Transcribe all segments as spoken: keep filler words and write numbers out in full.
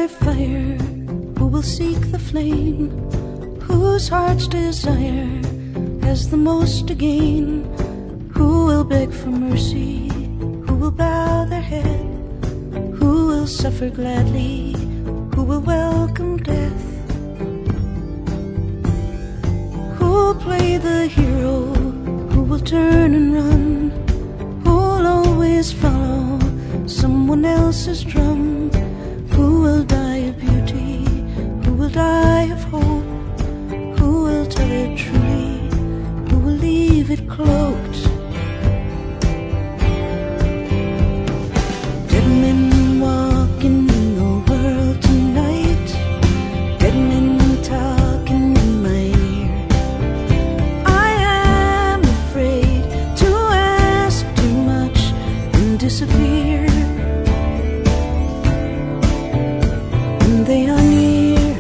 fire, who will seek the flame, whose heart's desire has the most to gain, who will beg for mercy, who will bow their head, who will suffer gladly, who will welcome death, who will play the hero, who will turn and run, who will always follow someone else's drum, who will die of beauty, who will die of hope, who will tell it truly, who will leave it cloaked. Dead men walking in the world tonight, dead men talking in my ear. I am afraid to ask too much and disappear. And they are near,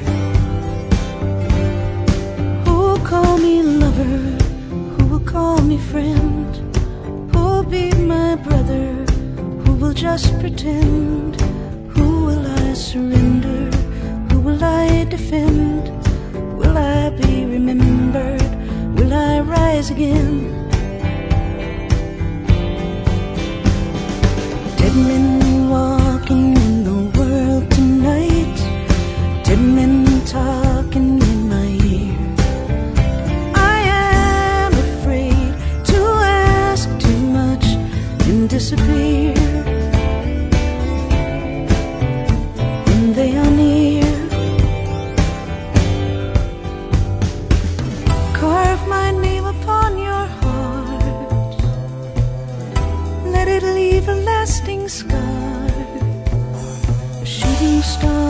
who will call me lover, who will call me friend, who will be my brother, who will just pretend, who will I surrender, who will I defend, will I be remembered, will I rise again? Dead men walking in the world tonight, dead men talking in my ear. I am afraid to ask too much and disappear. And they are near. Carve my name upon your heart, let it leave a lasting scar, a shooting star